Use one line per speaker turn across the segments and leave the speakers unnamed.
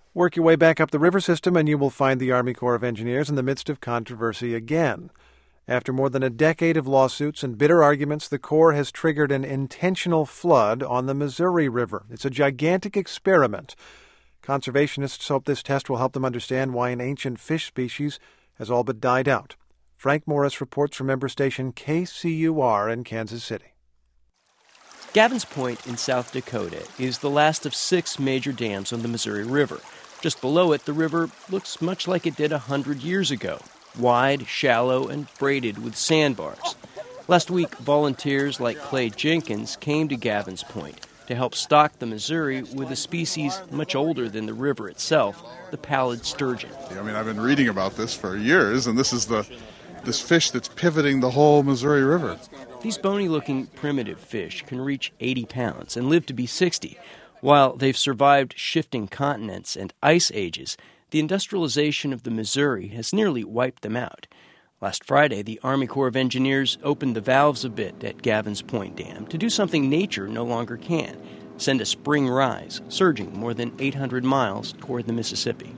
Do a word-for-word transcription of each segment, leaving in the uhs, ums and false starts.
Work your way back up the river system and you will find the Army Corps of Engineers in the midst of controversy again. After more than a decade of lawsuits and bitter arguments, the Corps has triggered an intentional flood on the Missouri River. It's a gigantic experiment. Conservationists hope this test will help them understand why an ancient fish species has all but died out. Frank Morris reports from member station K C U R in Kansas City.
Gavins Point in South Dakota is the last of six major dams on the Missouri River. Just below it, the river looks much like it did a hundred years ago, wide, shallow, and braided with sandbars. Last week, volunteers like Clay Jenkins came to Gavins Point to help stock the Missouri with a species much older than the river itself, the pallid sturgeon.
I mean, I've been reading about this for years, and this is the this fish that's pivoting the whole Missouri River.
These bony-looking primitive fish can reach eighty pounds and live to be sixty. While they've survived shifting continents and ice ages, the industrialization of the Missouri has nearly wiped them out. Last Friday, the Army Corps of Engineers opened the valves a bit at Gavins Point Dam to do something nature no longer can, send a spring rise, surging more than eight hundred miles toward the Mississippi.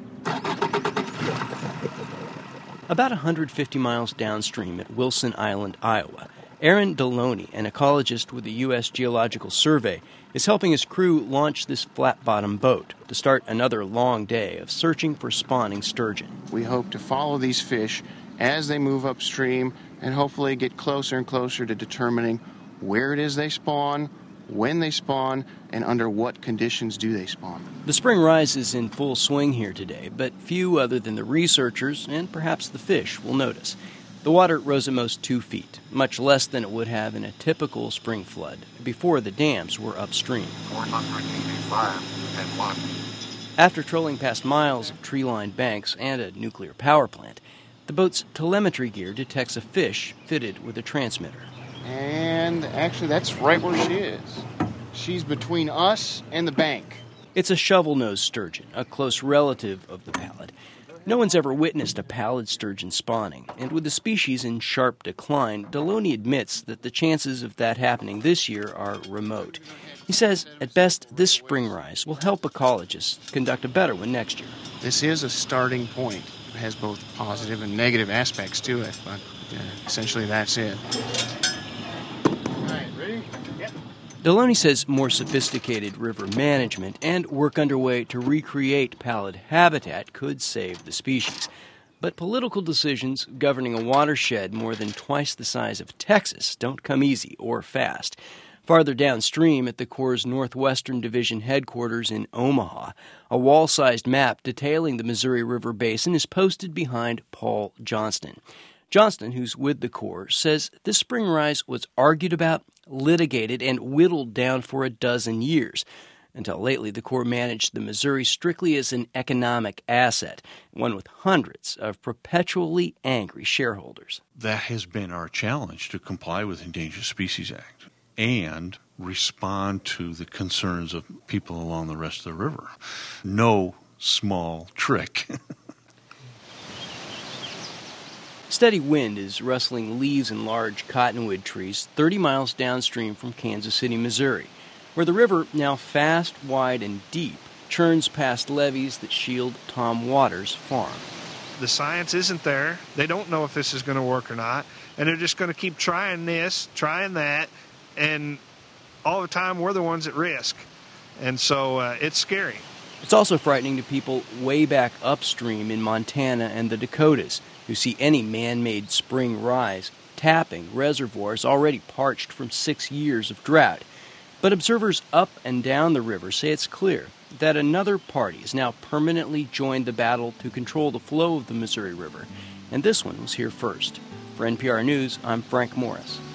About one hundred fifty miles downstream at Wilson Island, Iowa, Aaron Deloney, an ecologist with the U S Geological Survey, is helping his crew launch this flat-bottom boat to start another long day of searching for spawning sturgeon.
We hope to follow these fish as they move upstream and hopefully get closer and closer to determining where it is they spawn, when they spawn, and under what conditions do they spawn.
The spring rise is in full swing here today, but few other than the researchers and perhaps the fish will notice. The water rose at most two feet, much less than it would have in a typical spring flood before the dams were upstream.
four hundred eighty-five and one.
After trolling past miles of tree-lined banks and a nuclear power plant, the boat's telemetry gear detects a fish fitted with a transmitter.
And actually, that's right where she is. She's between us and the bank.
It's a shovel-nosed sturgeon, a close relative of the pallid. No one's ever witnessed a pallid sturgeon spawning, and with the species in sharp decline, Deloney admits that the chances of that happening this year are remote. He says, at best, this spring rise will help ecologists conduct a better one next year.
This is a starting point. It has both positive and negative aspects to it, but uh, essentially that's it. All right, ready? Yep.
Deloney says more sophisticated river management and work underway to recreate pallid habitat could save the species. But political decisions governing a watershed more than twice the size of Texas don't come easy or fast. Farther downstream at the Corps' Northwestern Division headquarters in Omaha, a wall-sized map detailing the Missouri River Basin is posted behind Paul Johnston. Johnston, who's with the Corps, says this spring rise was argued about, litigated, and whittled down for a dozen years. Until lately, the Corps managed the Missouri strictly as an economic asset, one with hundreds of perpetually angry shareholders.
That has been our challenge, to comply with the Endangered Species Act and respond to the concerns of people along the rest of the river. No small trick.
Steady wind is rustling leaves in large cottonwood trees thirty miles downstream from Kansas City, Missouri, where the river, now fast, wide, and deep, churns past levees that shield Tom Waters' farm.
The science isn't there. They don't know if this is going to work or not, and they're just going to keep trying this, trying that, and all the time we're the ones at risk. And so uh, it's scary.
It's also frightening to people way back upstream in Montana and the Dakotas, who see any man-made spring rise tapping reservoirs already parched from six years of drought. But observers up and down the river say it's clear that another party has now permanently joined the battle to control the flow of the Missouri River, and this one was here first. For N P R News, I'm Frank Morris.